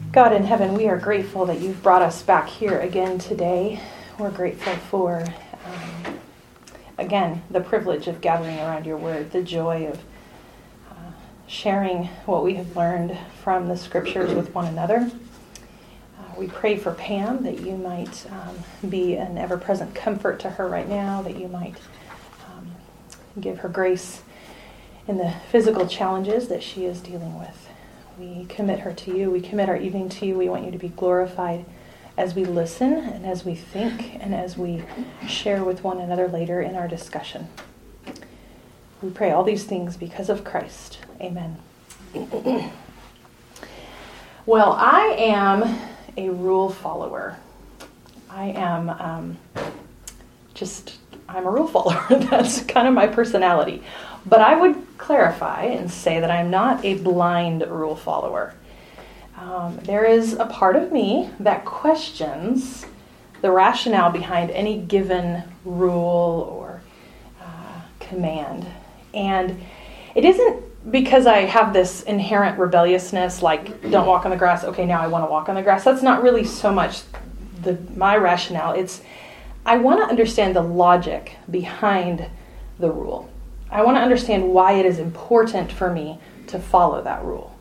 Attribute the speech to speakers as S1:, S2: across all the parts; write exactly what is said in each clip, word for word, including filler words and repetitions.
S1: God in heaven, we are grateful that you've brought us back here again today. We're grateful for, um, again, the privilege of gathering around your word, the joy of uh, sharing what we have learned from the scriptures with one another. Uh, we pray for Pam, that you might um, be an ever-present comfort to her right now, that you might um, give her grace in the physical challenges that she is dealing with. We commit her to you. We commit our evening to you. We want you to be glorified as we listen and as we think and as we share with one another later in our discussion. We pray all these things because of Christ. Amen. Well, I am a rule follower. I am um, just, I'm a rule follower. That's kind of my personality. But I would clarify and say that I'm not a blind rule follower. Um, there is a part of me that questions the rationale behind any given rule or uh, command. And it isn't because I have this inherent rebelliousness, like, don't walk on the grass, okay, now I want to walk on the grass. That's not really so much the my rationale. It's, I want to understand the logic behind the rule. I want to understand why it is important for me to follow that rule.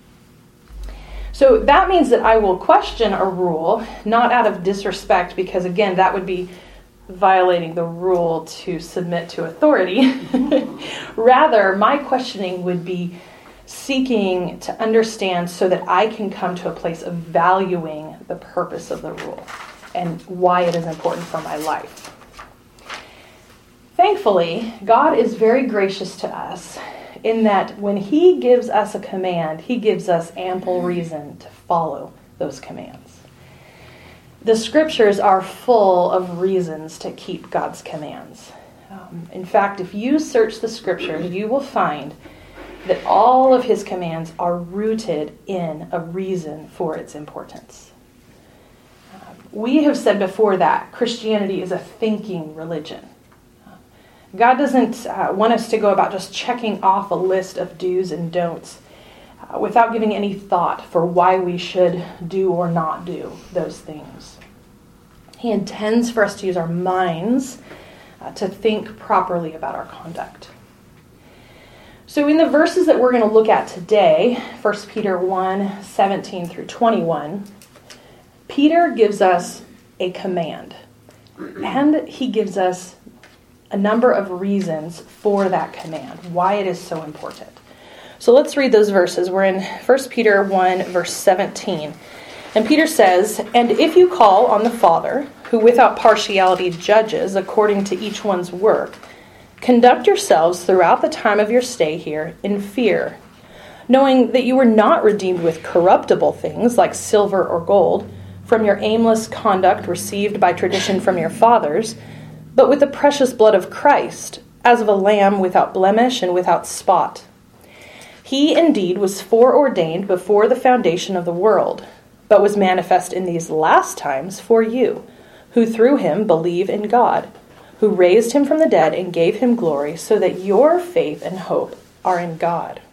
S1: So that means that I will question a rule, not out of disrespect, because again, that would be violating the rule to submit to authority. Rather, my questioning would be seeking to understand so that I can come to a place of valuing the purpose of the rule and why it is important for my life. Thankfully, God is very gracious to us in that when he gives us a command, he gives us ample reason to follow those commands. The scriptures are full of reasons to keep God's commands. Um, in fact, if you search the scriptures, you will find that all of his commands are rooted in a reason for its importance. Um, we have said before that Christianity is a thinking religion. God doesn't uh, want us to go about just checking off a list of do's and don'ts uh, without giving any thought for why we should do or not do those things. He intends for us to use our minds uh, to think properly about our conduct. So in the verses that we're going to look at today, First Peter one, seventeen through twenty-one, Peter gives us a command, and he gives us a number of reasons for that command, why it is so important. So let's read those verses. We're in First Peter one, verse seventeen. And Peter says, "And if you call on the Father, who without partiality judges according to each one's work, conduct yourselves throughout the time of your stay here in fear, knowing that you were not redeemed with corruptible things like silver or gold from your aimless conduct received by tradition from your fathers, but with the precious blood of Christ, as of a lamb without blemish and without spot. He indeed was foreordained before the foundation of the world, but was manifest in these last times for you, who through him believe in God, who raised him from the dead and gave him glory, so that your faith and hope are in God."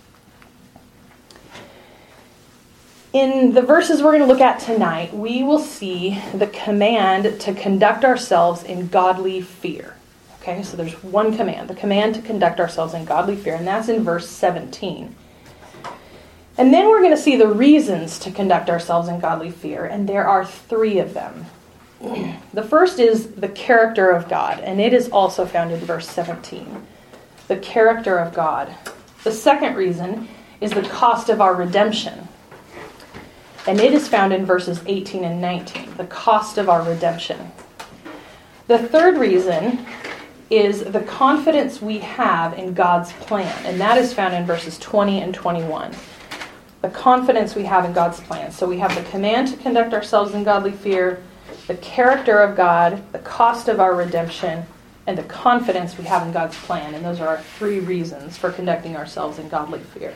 S1: In the verses we're going to look at tonight, we will see the command to conduct ourselves in godly fear. Okay, so there's one command, the command to conduct ourselves in godly fear, and that's in verse seventeen. And then we're going to see the reasons to conduct ourselves in godly fear, and there are three of them. The first is the character of God, and it is also found in verse seventeen. The character of God. The second reason is the cost of our redemption. And it is found in verses eighteen and nineteen, the cost of our redemption. The third reason is the confidence we have in God's plan, and that is found in verses twenty and twenty-one. The confidence we have in God's plan. So we have the command to conduct ourselves in godly fear, the character of God, the cost of our redemption, and the confidence we have in God's plan. And those are our three reasons for conducting ourselves in godly fear.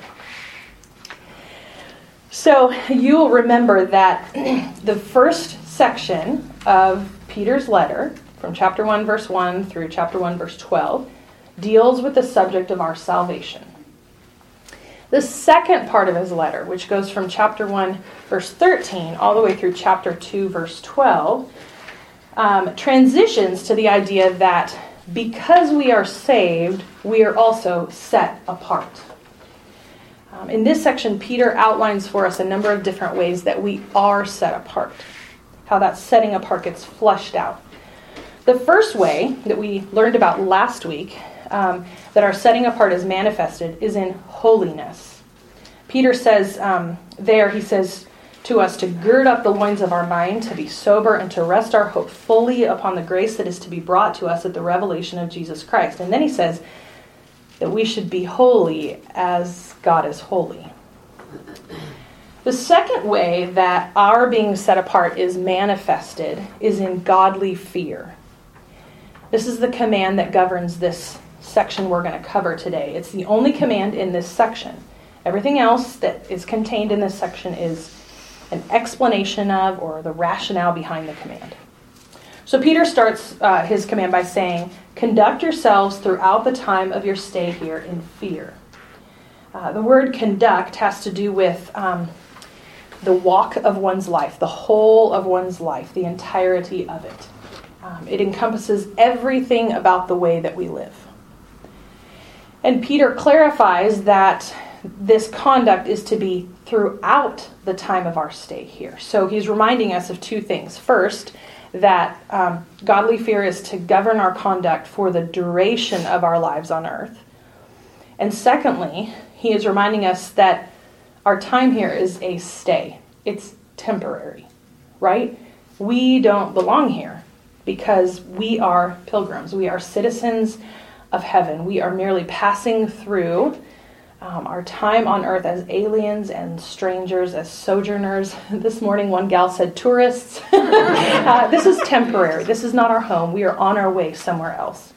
S1: So you'll remember that the first section of Peter's letter, from chapter one, verse one through chapter one, verse twelve, deals with the subject of our salvation. The second part of his letter, which goes from chapter one, verse thirteen, all the way through chapter two, verse twelve, um, transitions to the idea that because we are saved, we are also set apart. Um, in this section, Peter outlines for us a number of different ways that we are set apart, how that setting apart gets fleshed out. The first way that we learned about last week, um, that our setting apart is manifested, is in holiness. Peter says um, there, he says to us to gird up the loins of our mind, to be sober, and to rest our hope fully upon the grace that is to be brought to us at the revelation of Jesus Christ. And then he says that we should be holy as God is holy. The second way that our being set apart is manifested is in godly fear. This is the command that governs this section we're going to cover today. It's the only command in this section. Everything else that is contained in this section is an explanation of or the rationale behind the command. So Peter starts uh, his command by saying, conduct yourselves throughout the time of your stay here in fear. Uh, the word conduct has to do with um, the walk of one's life, the whole of one's life, the entirety of it. Um, it encompasses everything about the way that we live. And Peter clarifies that this conduct is to be throughout the time of our stay here. So he's reminding us of two things. First, that um, godly fear is to govern our conduct for the duration of our lives on earth. And secondly, he is reminding us that our time here is a stay. It's temporary, right? We don't belong here because we are pilgrims. We are citizens of heaven. We are merely passing through Um, our time on earth as aliens and strangers, as sojourners. This morning, one gal said tourists. uh, this is temporary. This is not our home. We are on our way somewhere else.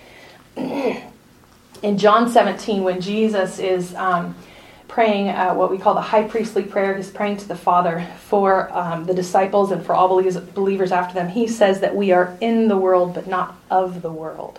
S1: In John seventeen, when Jesus is um, praying uh, what we call the high priestly prayer, he's praying to the Father for um, the disciples and for all believers after them. He says that we are in the world, but not of the world.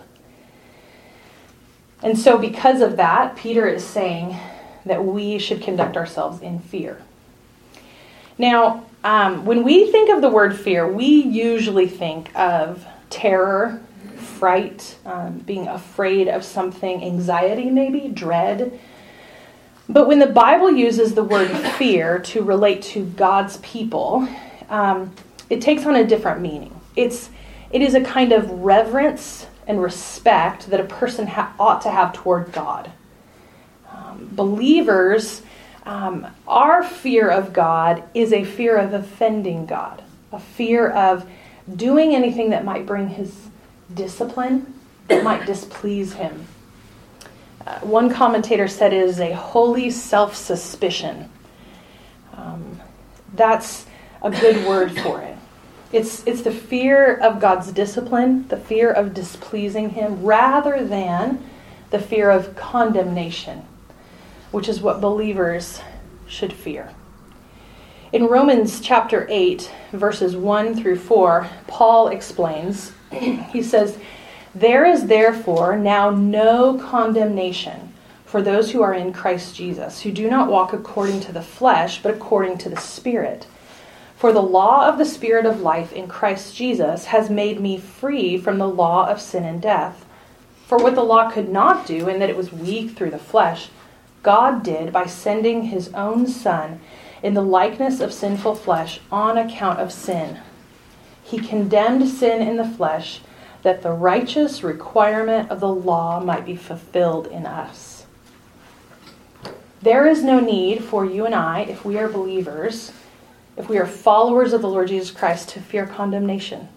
S1: And so because of that, Peter is saying that we should conduct ourselves in fear. Now, um, when we think of the word fear, we usually think of terror, fright, um, being afraid of something, anxiety maybe, dread. But when the Bible uses the word fear to relate to God's people, um, it takes on a different meaning. It's, it is a kind of reverence and respect that a person ha- ought to have toward God. Um, believers, um, our fear of God is a fear of offending God, a fear of doing anything that might bring his discipline, that might displease him. Uh, one commentator said it is a holy self-suspicion. Um, that's a good word for it. It's it's the fear of God's discipline, the fear of displeasing him, rather than the fear of condemnation, which is what believers should fear. In Romans chapter eight, verses one through four, Paul explains, he says, there is therefore now no condemnation for those who are in Christ Jesus, who do not walk according to the flesh, but according to the Spirit. For the law of the Spirit of life in Christ Jesus has made me free from the law of sin and death. For what the law could not do, in that it was weak through the flesh, God did by sending his own Son in the likeness of sinful flesh on account of sin. He condemned sin in the flesh, that the righteous requirement of the law might be fulfilled in us. There is no need for you and I, if we are believers, if we are followers of the Lord Jesus Christ, to fear condemnation.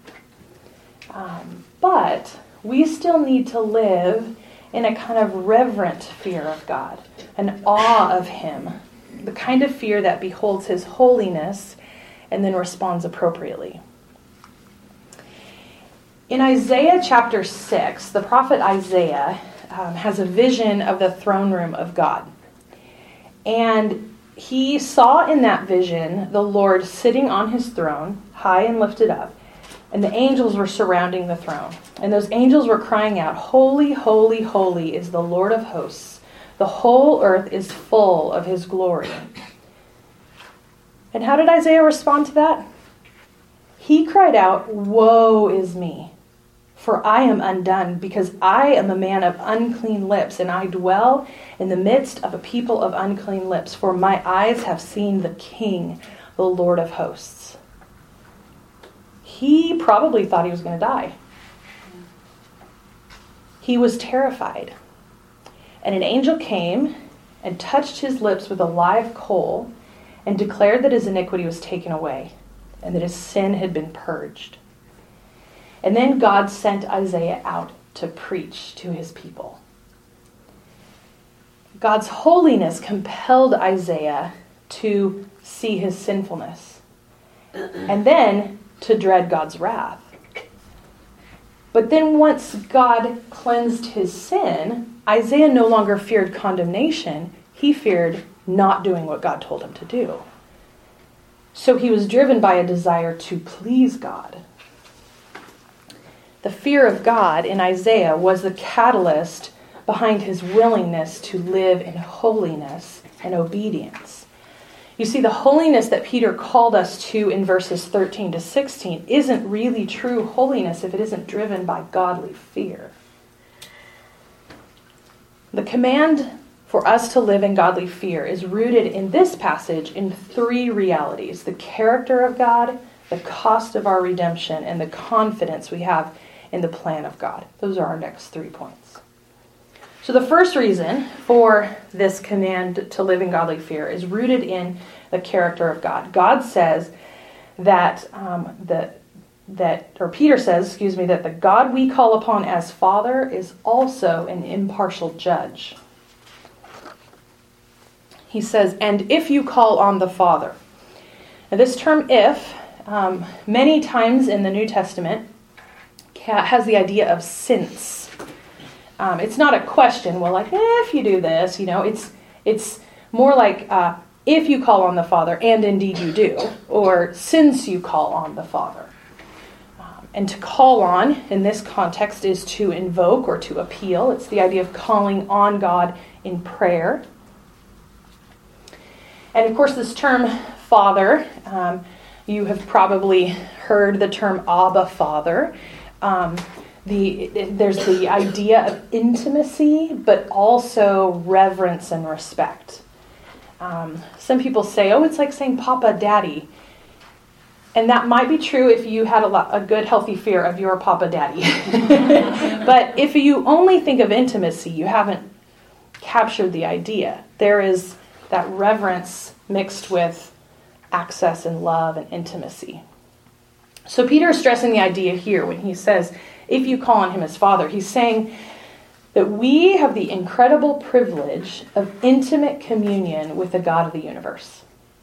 S1: Um, but we still need to live in a kind of reverent fear of God, an awe of him, the kind of fear that beholds his holiness and then responds appropriately. In Isaiah chapter six, the prophet Isaiah um, has a vision of the throne room of God. And he saw in that vision the Lord sitting on his throne, high and lifted up, and the angels were surrounding the throne. And those angels were crying out, "Holy, holy, holy is the Lord of hosts. The whole earth is full of his glory. And how did Isaiah respond to that? He cried out, "Woe is me, for I am undone, because I am a man of unclean lips, and I dwell in the midst of a people of unclean lips, for my eyes have seen the King, the Lord of hosts." He probably thought he was going to die. He was terrified. And an angel came and touched his lips with a live coal and declared that his iniquity was taken away and that his sin had been purged. And then God sent Isaiah out to preach to his people. God's holiness compelled Isaiah to see his sinfulness and then to dread God's wrath. But then once God cleansed his sin, Isaiah no longer feared condemnation. He feared not doing what God told him to do. So he was driven by a desire to please God. The fear of God in Isaiah was the catalyst behind his willingness to live in holiness and obedience. You see, the holiness that Peter called us to in verses thirteen to sixteen isn't really true holiness if it isn't driven by godly fear. The command for us to live in godly fear is rooted in this passage in three realities: the character of God, the cost of our redemption, and the confidence we have in the plan of God. Those are our next three points. So the first reason for this command to live in godly fear is rooted in the character of God. God says that um, the that, or Peter says, excuse me, that the God we call upon as Father is also an impartial judge. He says, "And if you call on the Father." Now this term "if," um, many times in the New Testament, has the idea of since. Um, it's not a question, well, like, eh, if you do this, you know, it's it's more like, uh, if you call on the Father, and indeed you do, or since you call on the Father. Um, and to call on, in this context, is to invoke or to appeal. It's the idea of calling on God in prayer. And of course, this term Father, um, you have probably heard the term Abba Father. Um, the there's the idea of intimacy, but also reverence and respect. Um, some people say, "Oh, it's like saying Papa, Daddy," and that might be true if you had a, lot, a good, healthy fear of your Papa, Daddy. But if you only think of intimacy, you haven't captured the idea. There is that reverence mixed with access and love and intimacy. So Peter is stressing the idea here when he says, if you call on him as Father. He's saying that we have the incredible privilege of intimate communion with the God of the universe.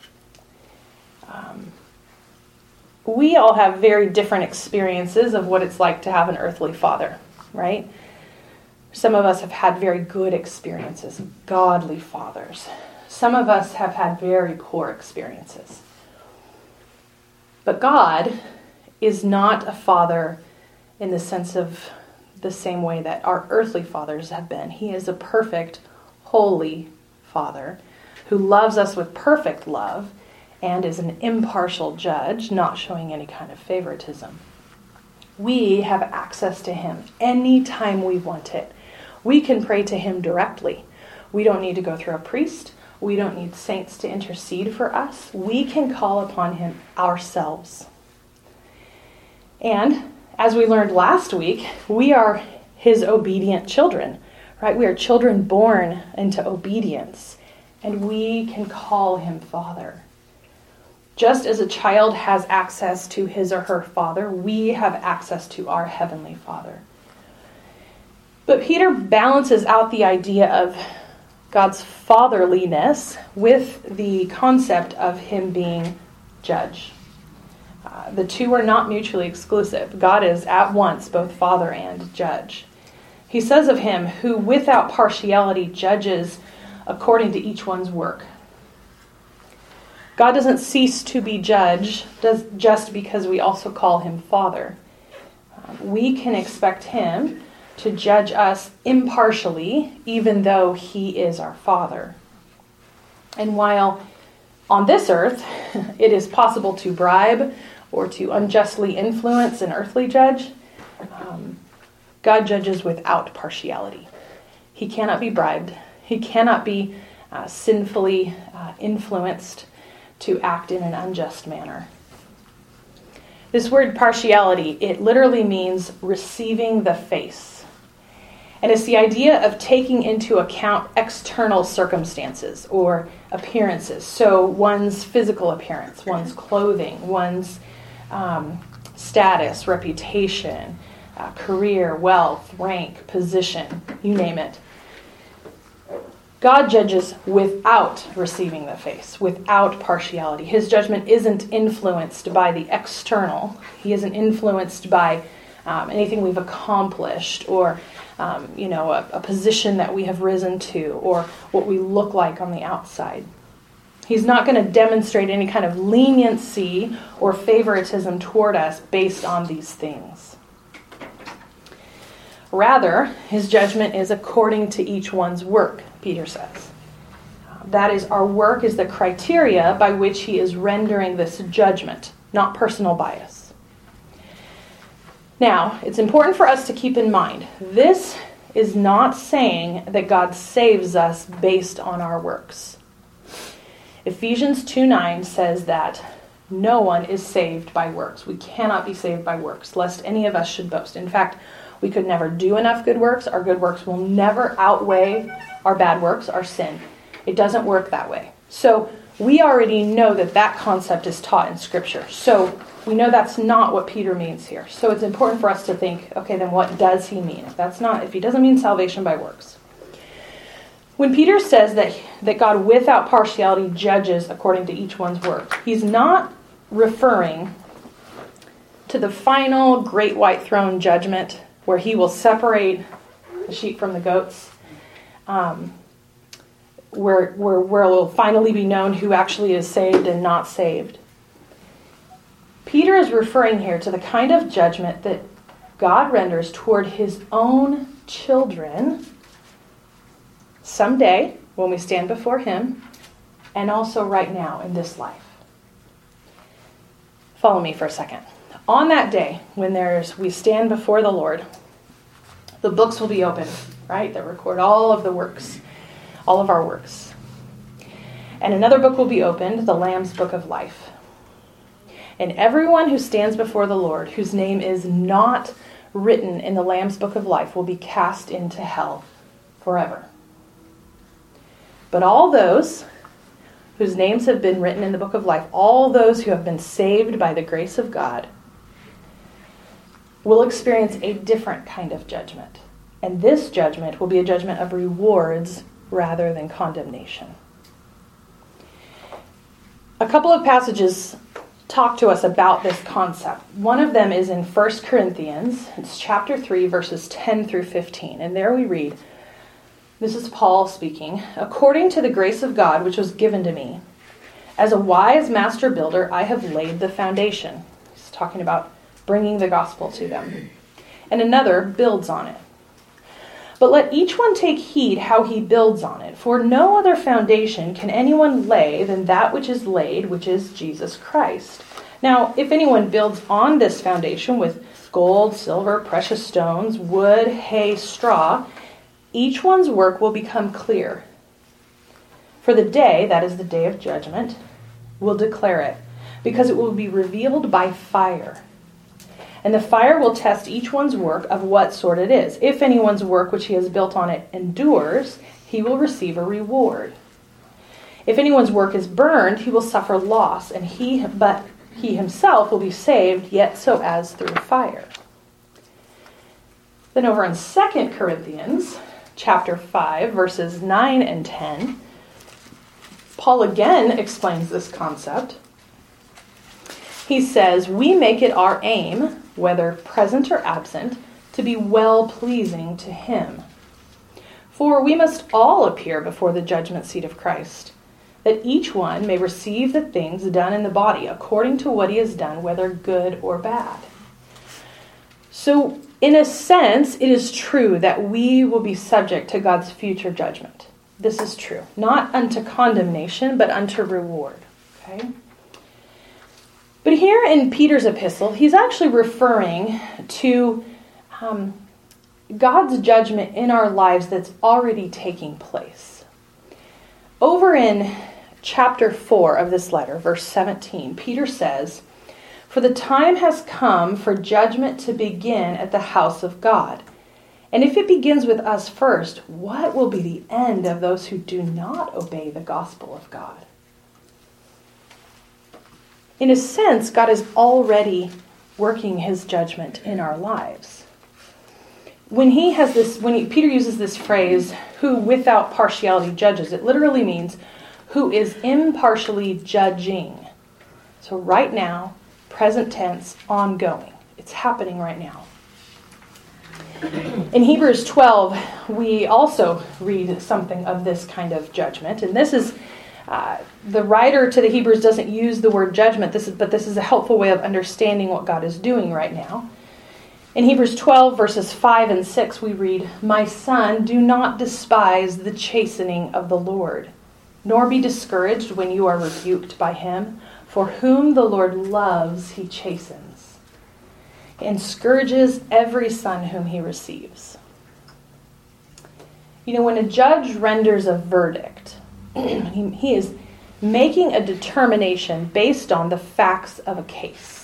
S1: Um, we all have very different experiences of what it's like to have an earthly father, right? Some of us have had very good experiences, godly fathers. Some of us have had very poor experiences. But God is not a father in the sense of the same way that our earthly fathers have been. He is a perfect, holy Father who loves us with perfect love and is an impartial judge, not showing any kind of favoritism. We have access to him anytime we want it. We can pray to him directly. We don't need to go through a priest. We don't need saints to intercede for us. We can call upon him ourselves. And as we learned last week, we are his obedient children, right? We are children born into obedience, and we can call him Father. Just as a child has access to his or her father, we have access to our heavenly Father. But Peter balances out the idea of God's fatherliness with the concept of him being judge. Uh, the two are not mutually exclusive. God is at once both Father and judge. He says of him, who without partiality judges according to each one's work. God doesn't cease to be judge does, just because we also call him Father. Um, we can expect him to judge us impartially, even though he is our Father. And while on this earth it is possible to bribe or to unjustly influence an earthly judge, um, God judges without partiality. He cannot be bribed. He cannot be uh, sinfully uh, influenced to act in an unjust manner. This word partiality, it literally means receiving the face. And it's the idea of taking into account external circumstances or appearances. So one's physical appearance, one's clothing, one's um, status, reputation, uh, career, wealth, rank, position, you name it. God judges without receiving the face, without partiality. His judgment isn't influenced by the external. He isn't influenced by um, anything we've accomplished or, um, you know, a, a position that we have risen to or what we look like on the outside. He's not going to demonstrate any kind of leniency or favoritism toward us based on these things. Rather, his judgment is according to each one's work, Peter says. That is, our work is the criteria by which he is rendering this judgment, not personal bias. Now, it's important for us to keep in mind, this is not saying that God saves us based on our works. Ephesians two nine says that no one is saved by works. We cannot be saved by works, lest any of us should boast. In fact, we could never do enough good works. Our good works will never outweigh our bad works, our sin. It doesn't work that way. So we already know that that concept is taught in Scripture. So we know that's not what Peter means here. So it's important for us to think, okay, then what does he mean? If that's not, if he doesn't mean salvation by works. When Peter says that, that God without partiality judges according to each one's work, he's not referring to the final great white throne judgment where he will separate the sheep from the goats, um, where, where, where it will finally be known who actually is saved and not saved. Peter is referring here to the kind of judgment that God renders toward his own children someday when we stand before him, and also right now in this life. Follow me for a second. On that day, when there's we stand before the Lord, the books will be open, right? That record all of the works, all of our works. And another book will be opened, the Lamb's Book of Life. And everyone who stands before the Lord, whose name is not written in the Lamb's Book of Life, will be cast into hell forever. But all those whose names have been written in the Book of Life, all those who have been saved by the grace of God, will experience a different kind of judgment. And this judgment will be a judgment of rewards rather than condemnation. A couple of passages talk to us about this concept. One of them is in First Corinthians. It's chapter three, verses ten through fifteen. And there we read, this is Paul speaking, "According to the grace of God which was given to me, as a wise master builder, I have laid the foundation." He's talking about bringing the gospel to them. "And another builds on it. But let each one take heed how he builds on it. For no other foundation can anyone lay than that which is laid, which is Jesus Christ. Now, if anyone builds on this foundation with gold, silver, precious stones, wood, hay, straw, each one's work will become clear. For the day, that is the day of judgment, will declare it, because it will be revealed by fire. And the fire will test each one's work of what sort it is. If anyone's work which he has built on it endures, he will receive a reward. If anyone's work is burned, he will suffer loss, and he but he himself will be saved, yet so as through fire." Then over in Second Corinthians, chapter five, verses nine and ten, Paul again explains this concept. He says, "We make it our aim, whether present or absent, to be well-pleasing to him. For we must all appear before the judgment seat of Christ, that each one may receive the things done in the body according to what he has done, whether good or bad." So, in a sense, it is true that we will be subject to God's future judgment. This is true. Not unto condemnation, but unto reward. Okay? But here in Peter's epistle, he's actually referring to um, God's judgment in our lives that's already taking place. Over in chapter four of this letter, verse seventeen, Peter says, "For the time has come for judgment to begin at the house of God. And if it begins with us first, what will be the end of those who do not obey the gospel of God?" In a sense, God is already working his judgment in our lives. When he has this, when he, Peter uses this phrase, "who without partiality judges," it literally means who is impartially judging. So right now, present tense, ongoing. It's happening right now. In Hebrews twelve, we also read something of this kind of judgment. And this is, uh, the writer to the Hebrews doesn't use the word judgment, This is, but this is a helpful way of understanding what God is doing right now. In Hebrews twelve, verses five and six, we read, "My son, do not despise the chastening of the Lord, nor be discouraged when you are rebuked by him. For whom the Lord loves, he chastens, and scourges every son whom he receives." You know, when a judge renders a verdict, he, he is making a determination based on the facts of a case.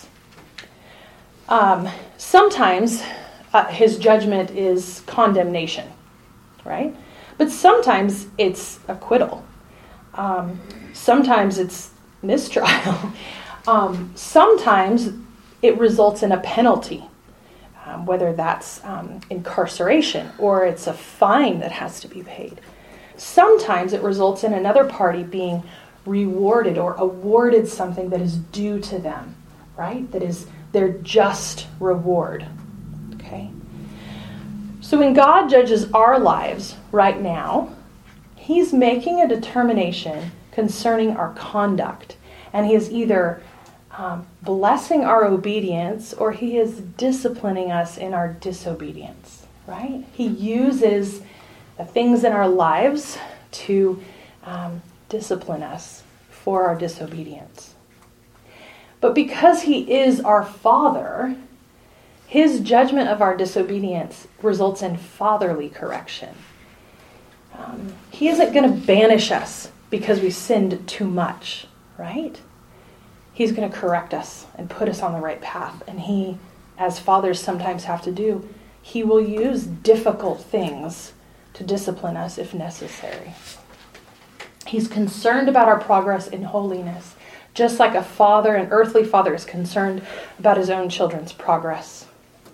S1: Um, sometimes uh, his judgment is condemnation, right? But sometimes it's acquittal. Um, sometimes it's mistrial. um, sometimes it results in a penalty, um, whether that's um, incarceration or it's a fine that has to be paid. Sometimes it results in another party being rewarded or awarded something that is due to them, right? That is their just reward. Okay? So when God judges our lives right now, he's making a determination concerning our conduct. And he is either um, blessing our obedience or he is disciplining us in our disobedience, right? He uses the things in our lives to um, discipline us for our disobedience. But because he is our Father, his judgment of our disobedience results in fatherly correction. Um, he isn't going to banish us because we sinned too much, right? He's going to correct us and put us on the right path. And he, as fathers sometimes have to do, he will use difficult things to discipline us if necessary. He's concerned about our progress in holiness, just like a father, an earthly father, is concerned about his own children's progress.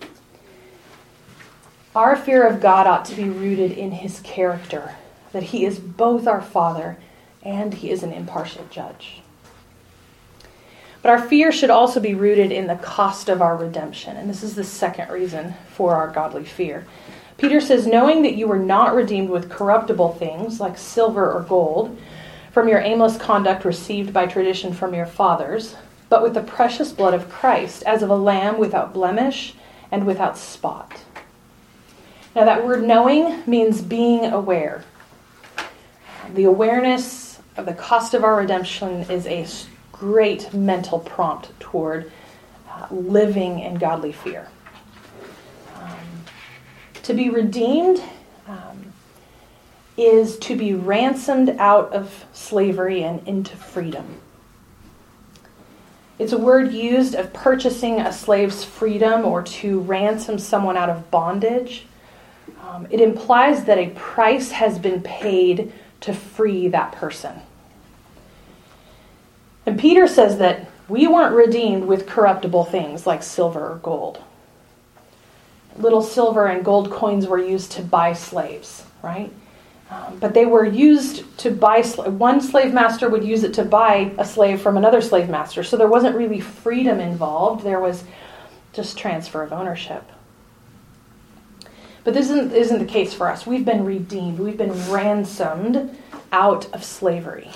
S1: Our fear of God ought to be rooted in his character, that he is both our Father and he is an impartial judge. But our fear should also be rooted in the cost of our redemption, and this is the second reason for our godly fear. Peter says, "Knowing that you were not redeemed with corruptible things like silver or gold from your aimless conduct received by tradition from your fathers, but with the precious blood of Christ, as of a lamb without blemish and without spot." Now that word knowing means being aware. The awareness of the cost of our redemption is a great mental prompt toward uh, living in godly fear. Um, to be redeemed um, is to be ransomed out of slavery and into freedom. It's a word used of purchasing a slave's freedom or to ransom someone out of bondage. Um, it implies that a price has been paid to free that person. And Peter says that we weren't redeemed with corruptible things like silver or gold. Little silver and gold coins were used to buy slaves, right? Um, but they were used to buy, sl- one slave master would use it to buy a slave from another slave master. So there wasn't really freedom involved. There was just transfer of ownership. But this isn't, isn't the case for us. We've been redeemed. We've been ransomed out of slavery.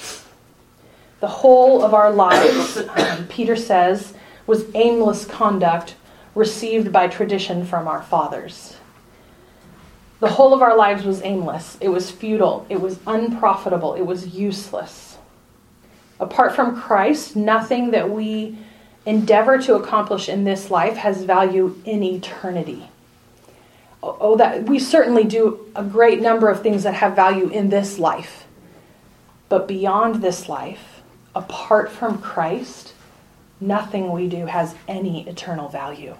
S1: The whole of our lives, um, Peter says, was aimless conduct received by tradition from our fathers. The whole of our lives was aimless. It was futile. It was unprofitable. It was useless. Apart from Christ, nothing that we endeavor to accomplish in this life has value in eternity. Oh, that we certainly do a great number of things that have value in this life. But beyond this life, apart from Christ, nothing we do has any eternal value.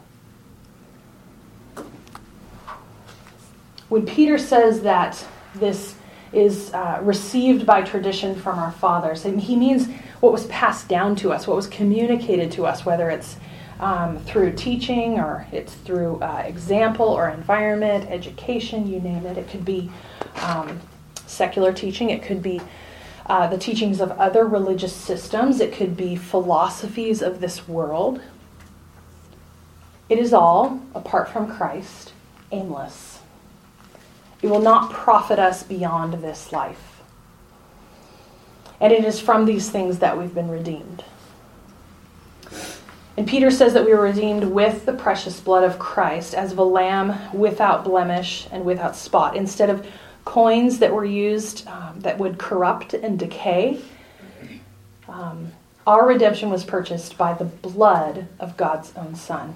S1: When Peter says that this is uh, received by tradition from our fathers, and he means what was passed down to us, what was communicated to us, whether it's um, through teaching or it's through uh, example or environment, education, you name it. It could be um, secular teaching. It could be uh, the teachings of other religious systems. It could be philosophies of this world. It is all, apart from Christ, aimless. It will not profit us beyond this life. And it is from these things that we've been redeemed. And Peter says that we were redeemed with the precious blood of Christ, as of a lamb without blemish and without spot. Instead of coins that were used um, that would corrupt and decay, um, our redemption was purchased by the blood of God's own Son.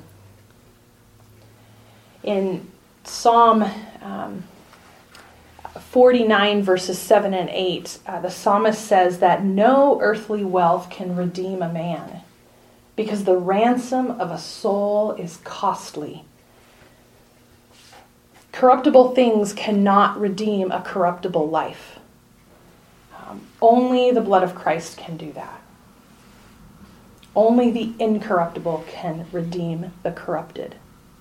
S1: In Psalm um, forty-nine, verses seven and eight, uh, the psalmist says that no earthly wealth can redeem a man, because the ransom of a soul is costly. Corruptible things cannot redeem a corruptible life. Um, only the blood of Christ can do that. Only the incorruptible can redeem the corrupted.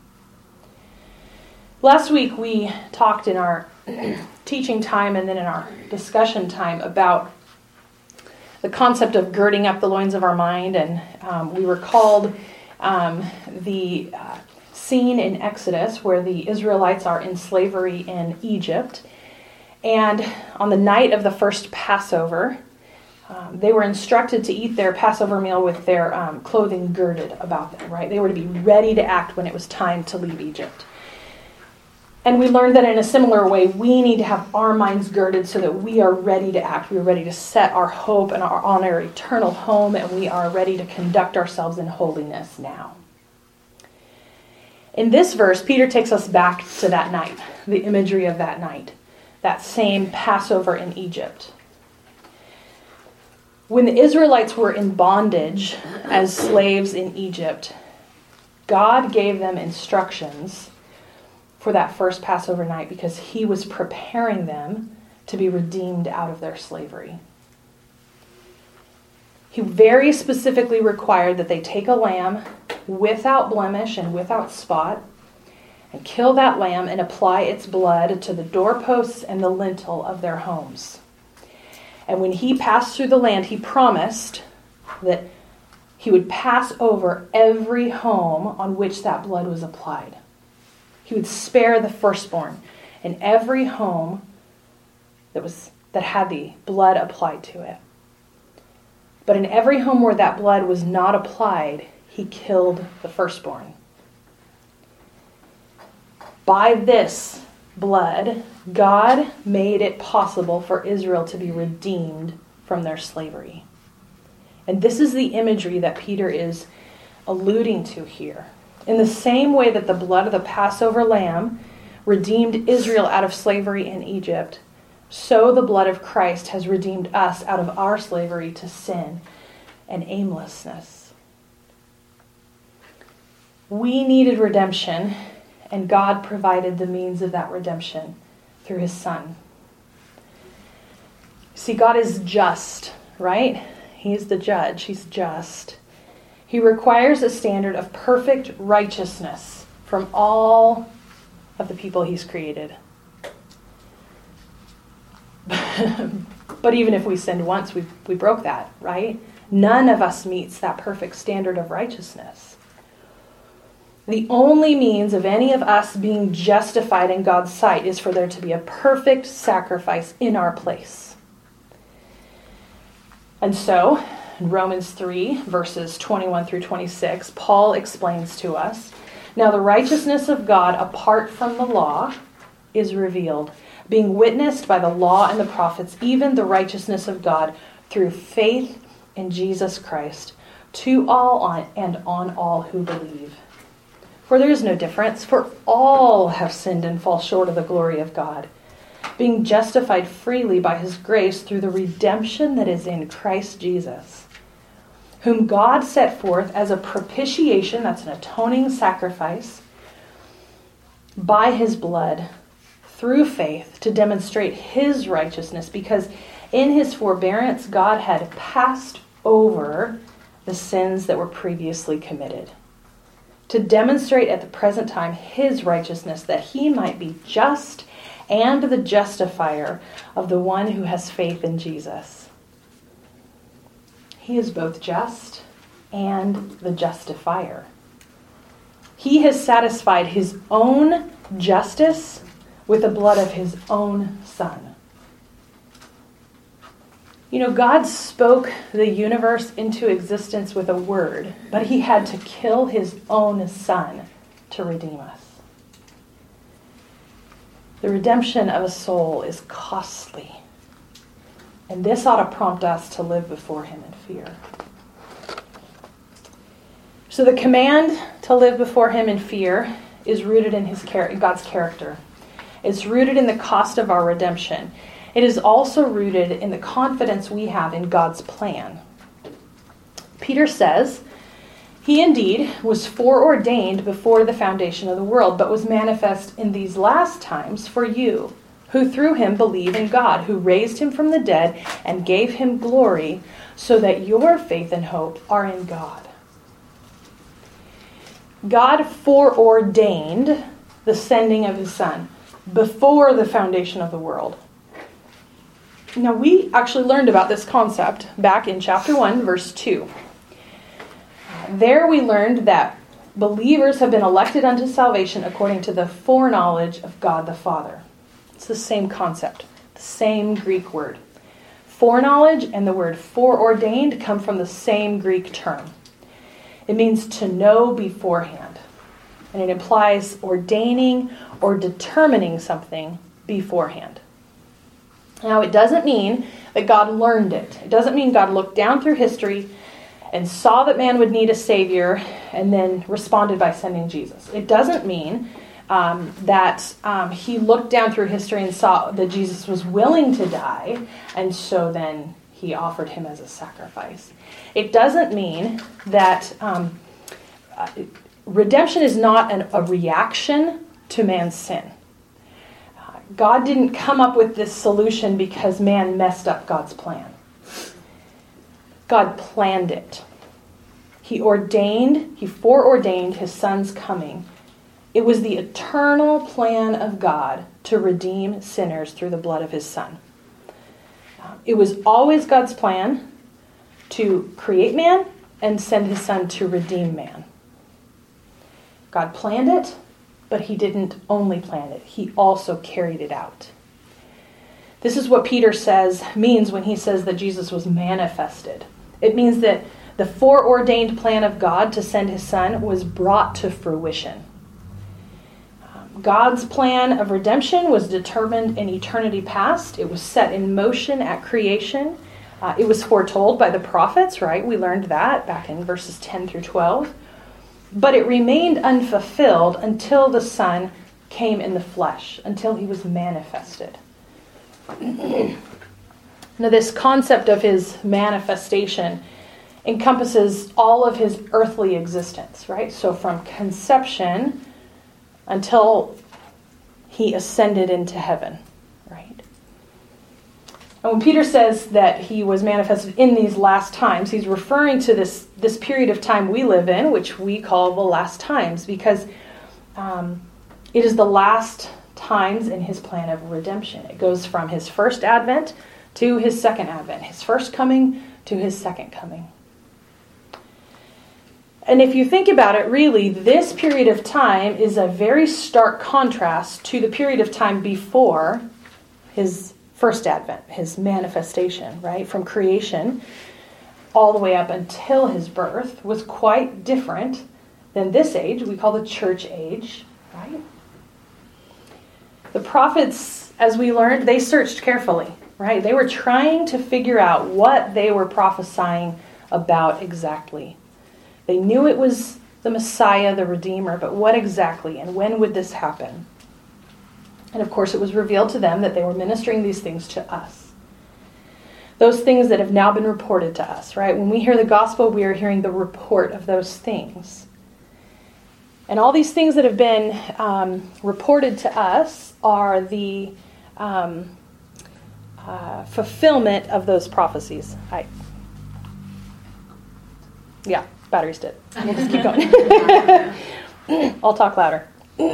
S1: Last week we talked in our teaching time and then in our discussion time about the concept of girding up the loins of our mind, and um, we recalled um, the uh, scene in Exodus where the Israelites are in slavery in Egypt, and on the night of the first Passover, um, they were instructed to eat their Passover meal with their um, clothing girded about them, right? They were to be ready to act when it was time to leave Egypt. And we learned that in a similar way, we need to have our minds girded so that we are ready to act. We are ready to set our hope and our, on our eternal home, and we are ready to conduct ourselves in holiness now. In this verse, Peter takes us back to that night, the imagery of that night, that same Passover in Egypt. When the Israelites were in bondage as slaves in Egypt, God gave them instructions for that first Passover night because he was preparing them to be redeemed out of their slavery. He very specifically required that they take a lamb without blemish and without spot and kill that lamb and apply its blood to the doorposts and the lintel of their homes. And when he passed through the land, he promised that he would pass over every home on which that blood was applied. He would spare the firstborn in every home that was that had the blood applied to it. But in every home where that blood was not applied, he killed the firstborn. By this blood, God made it possible for Israel to be redeemed from their slavery. And this is the imagery that Peter is alluding to here. In the same way that the blood of the Passover lamb redeemed Israel out of slavery in Egypt, so the blood of Christ has redeemed us out of our slavery to sin and aimlessness. We needed redemption, and God provided the means of that redemption through his Son. See, God is just, right? He's the judge. He's just. He requires a standard of perfect righteousness from all of the people he's created. But even if we sinned once, we we broke that, right? None of us meets that perfect standard of righteousness. The only means of any of us being justified in God's sight is for there to be a perfect sacrifice in our place. And so, in Romans three, verses twenty-one through twenty-six, Paul explains to us Now the righteousness of God apart from the law is revealed, being witnessed by the law and the prophets, even the righteousness of God through faith in Jesus Christ, to all on and on all who believe. For there is no difference, for all have sinned and fall short of the glory of God, being justified freely by his grace through the redemption that is in Christ Jesus, whom God set forth as a propitiation, that's an atoning sacrifice, by his blood, through faith, to demonstrate his righteousness, because in his forbearance God had passed over the sins that were previously committed, to demonstrate at the present time his righteousness, that he might be just and the justifier of the one who has faith in Jesus. He is both just and the justifier. He has satisfied his own justice with the blood of his own Son. You know, God spoke the universe into existence with a word, but he had to kill his own Son to redeem us. The redemption of a soul is costly, and this ought to prompt us to live before him in fear. So the command to live before him in fear is rooted in his char- God's character. It's rooted in the cost of our redemption. It is also rooted in the confidence we have in God's plan. Peter says, he indeed was foreordained before the foundation of the world, but was manifest in these last times for you, who through him believe in God, who raised him from the dead and gave him glory, so that your faith and hope are in God. God foreordained the sending of his Son before the foundation of the world. Now, we actually learned about this concept back in chapter one, verse two. There we learned that believers have been elected unto salvation according to the foreknowledge of God the Father. It's the same concept, the same Greek word. Foreknowledge and the word foreordained come from the same Greek term. It means to know beforehand, and it implies ordaining or determining something beforehand. Now, it doesn't mean that God learned it. It doesn't mean God looked down through history and saw that man would need a Savior and then responded by sending Jesus. It doesn't mean um, that um, he looked down through history and saw that Jesus was willing to die, and so then he offered him as a sacrifice. It doesn't mean that um, uh, redemption is not an, a reaction to man's sin. God didn't come up with this solution because man messed up God's plan. God planned it. He ordained, he foreordained his Son's coming. It was the eternal plan of God to redeem sinners through the blood of his Son. It was always God's plan to create man and send his Son to redeem man. God planned it, but he didn't only plan it. He also carried it out. This is what Peter says, means when he says that Jesus was manifested. It means that the foreordained plan of God to send his Son was brought to fruition. Um, God's plan of redemption was determined in eternity past. It was set in motion at creation. Uh, it was foretold by the prophets, right? We learned that back in verses ten through twelve. But it remained unfulfilled until the Son came in the flesh, until he was manifested. Now, this concept of his manifestation encompasses all of his earthly existence, right? So from conception until he ascended into heaven, right? And when Peter says that he was manifested in these last times, he's referring to this, this period of time we live in, which we call the last times, because um, it is the last times in his plan of redemption. It goes from his first advent to his second advent, his first coming to his second coming. And if you think about it, really, this period of time is a very stark contrast to the period of time before his first advent, his manifestation, right? From creation all the way up until his birth was quite different Then this age we call the church age, right? The prophets, as we learned, they searched carefully, right? They were trying to figure out what they were prophesying about exactly. They knew it was the Messiah, the Redeemer, but what exactly and when would this happen? And of course, it was revealed to them that they were ministering these things to us. Those things that have now been reported to us, right? When we hear the gospel, we are hearing the report of those things. And all these things that have been um, reported to us are the um, uh, fulfillment of those prophecies. I, yeah, battery's dead. We'll just keep going. I'll talk louder.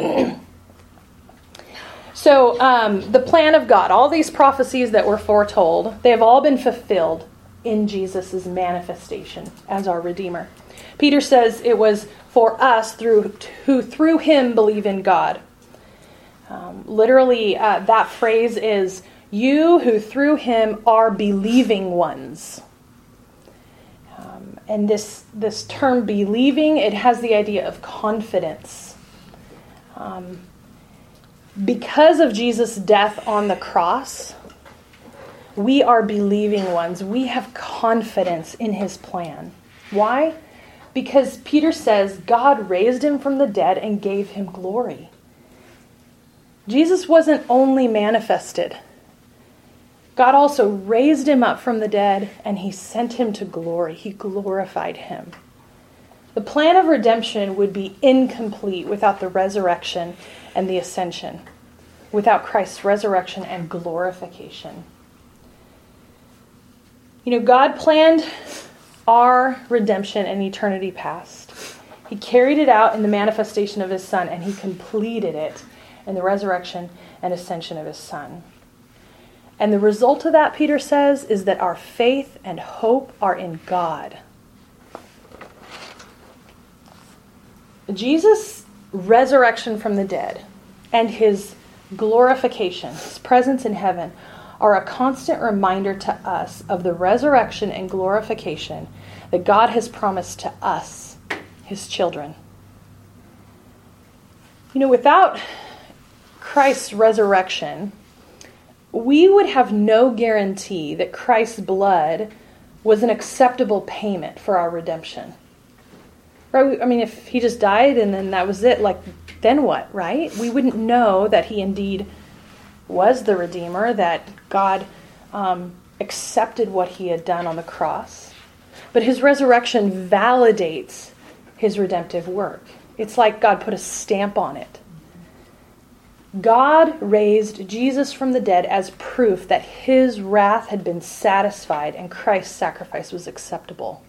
S1: So um, the plan of God, all these prophecies that were foretold, they have all been fulfilled in Jesus' manifestation as our Redeemer. Peter says it was for us through who through him believe in God. Um, literally, uh, that phrase is, you who through him are believing ones. Um, and this, this term believing, it has the idea of confidence. Um, because of Jesus' death on the cross, we are believing ones. We have confidence in his plan. Why? Because Peter says God raised him from the dead and gave him glory. Jesus wasn't only manifested. God also raised him up from the dead and he sent him to glory. He glorified him. The plan of redemption would be incomplete without the resurrection and the ascension, without Christ's resurrection and glorification. You know, God planned our redemption in eternity past. He carried it out in the manifestation of his Son, and he completed it in the resurrection and ascension of his Son. And the result of that, Peter says, is that our faith and hope are in God. Jesus' resurrection from the dead and his glorification, his presence in heaven, are a constant reminder to us of the resurrection and glorification that God has promised to us, his children. You know, without Christ's resurrection, we would have no guarantee that Christ's blood was an acceptable payment for our redemption. Right? I mean, if he just died and then that was it, like, then what, right? We wouldn't know that he indeed was the Redeemer, that God um, accepted what he had done on the cross. But his resurrection validates his redemptive work. It's like God put a stamp on it. God raised Jesus from the dead as proof that his wrath had been satisfied and Christ's sacrifice was acceptable.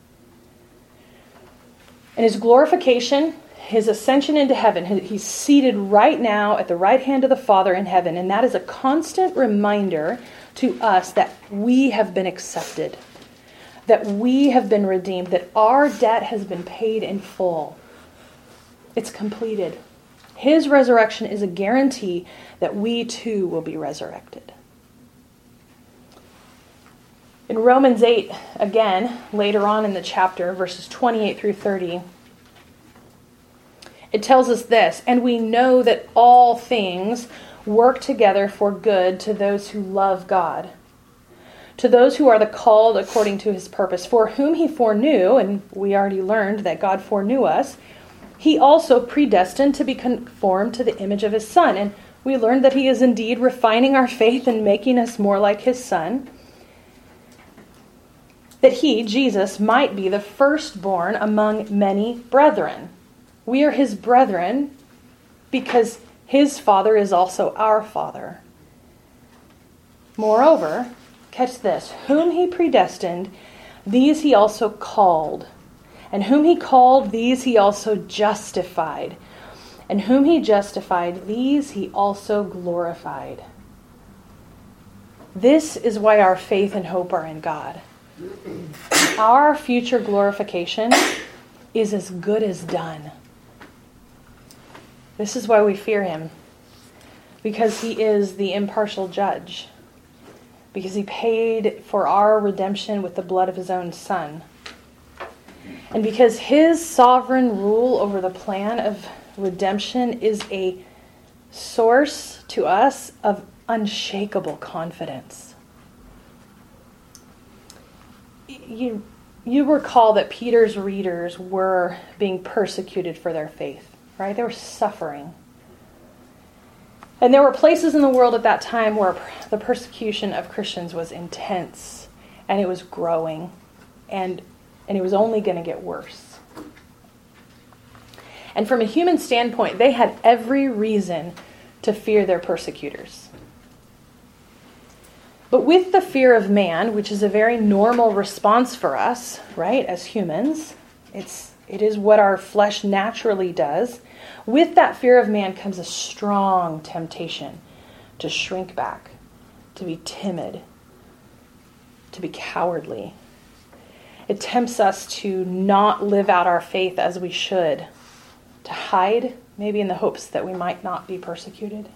S1: And his glorification, his ascension into heaven, he's seated right now at the right hand of the Father in heaven. And that is a constant reminder to us that we have been accepted, that we have been redeemed, that our debt has been paid in full. It's completed. His resurrection is a guarantee that we too will be resurrected. In Romans eight, again, later on in the chapter, verses twenty-eight through thirty, it tells us this, and we know that all things work together for good to those who love God, to those who are the called according to his purpose, for whom he foreknew, and we already learned that God foreknew us, he also predestined to be conformed to the image of his Son. And we learned that he is indeed refining our faith and making us more like his Son, that he, Jesus, might be the firstborn among many brethren. We are his brethren because his Father is also our Father. Moreover, catch this, whom he predestined, these he also called. And whom he called, these he also justified. And whom he justified, these he also glorified. This is why our faith and hope are in God. Our future glorification is as good as done. This is why we fear him. Because he is the impartial judge. Because he paid for our redemption with the blood of his own Son. And because his sovereign rule over the plan of redemption is a source to us of unshakable confidence. You, you recall that Peter's readers were being persecuted for their faith, right? They were suffering. And there were places in the world at that time where the persecution of Christians was intense, and it was growing, and, and it was only going to get worse. And from a human standpoint, they had every reason to fear their persecutors. But with the fear of man, which is a very normal response for us, right, as humans, it's it is what our flesh naturally does. With that fear of man comes a strong temptation to shrink back, to be timid, to be cowardly. It tempts us to not live out our faith as we should, to hide, maybe in the hopes that we might not be persecuted.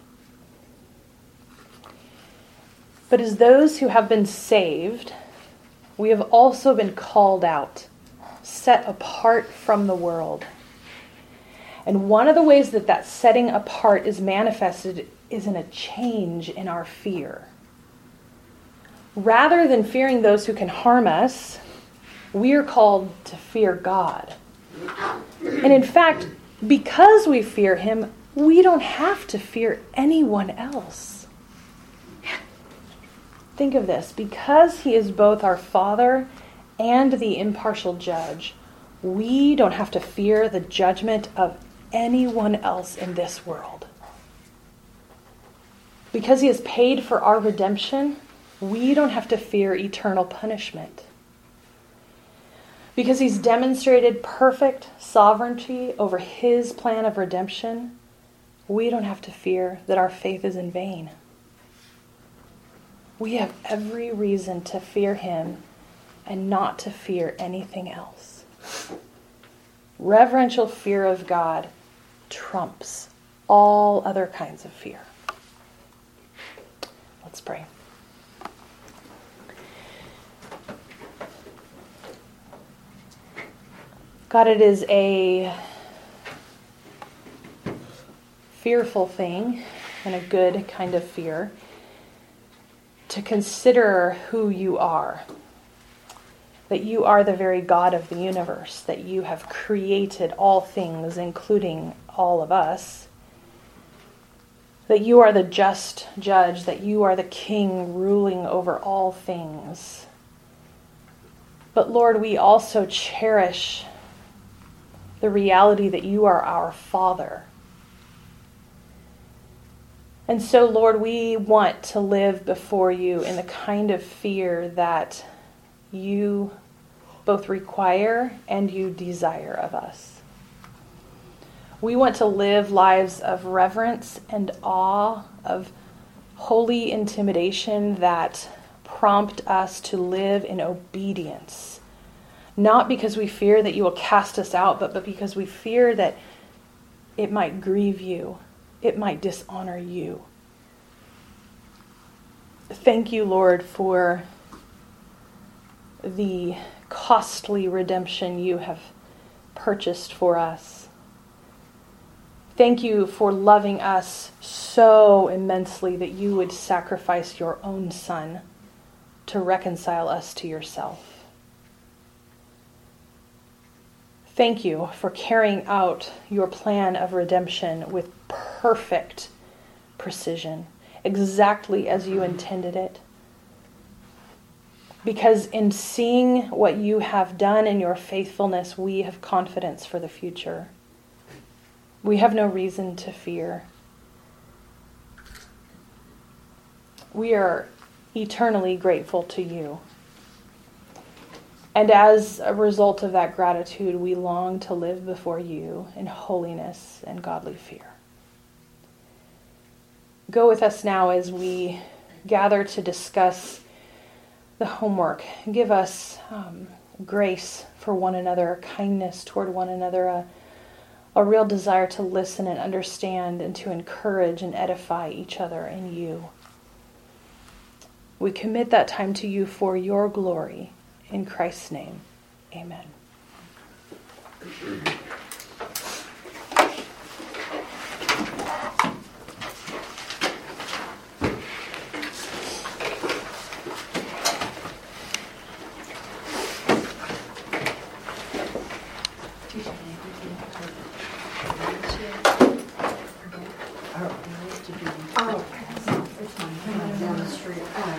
S1: But as those who have been saved, we have also been called out, set apart from the world. And one of the ways that that setting apart is manifested is in a change in our fear. Rather than fearing those who can harm us, we are called to fear God. And in fact, because we fear him, we don't have to fear anyone else. Think of this. Because he is both our Father and the impartial judge, we don't have to fear the judgment of anyone else in this world. Because he has paid for our redemption, we don't have to fear eternal punishment. Because he's demonstrated perfect sovereignty over his plan of redemption, we don't have to fear that our faith is in vain. We have every reason to fear him and not to fear anything else. Reverential fear of God trumps all other kinds of fear. Let's pray. God, it is a fearful thing and a good kind of fear to consider who you are. That you are the very God of the universe, that you have created all things, including all of us. That you are the just judge, that you are the king ruling over all things. But Lord, we also cherish the reality that you are our Father. And so, Lord, we want to live before you in the kind of fear that you both require and you desire of us. We want to live lives of reverence and awe, of holy intimidation that prompt us to live in obedience. Not because we fear that you will cast us out, but, but because we fear that it might grieve you. It might dishonor you. Thank you, Lord, for the costly redemption you have purchased for us. Thank you for loving us so immensely that you would sacrifice your own Son to reconcile us to yourself. Thank you for carrying out your plan of redemption with perfect precision, exactly as you intended it. Because in seeing what you have done in your faithfulness, we have confidence for the future. We have no reason to fear. We are eternally grateful to you. And as a result of that gratitude, we long to live before you in holiness and godly fear. Go with us now as we gather to discuss the homework. Give us um, grace for one another, kindness toward one another, a, a real desire to listen and understand and to encourage and edify each other in you. We commit that time to you for your glory. In Christ's name, amen.
S2: Oh, it's fine. Down the street.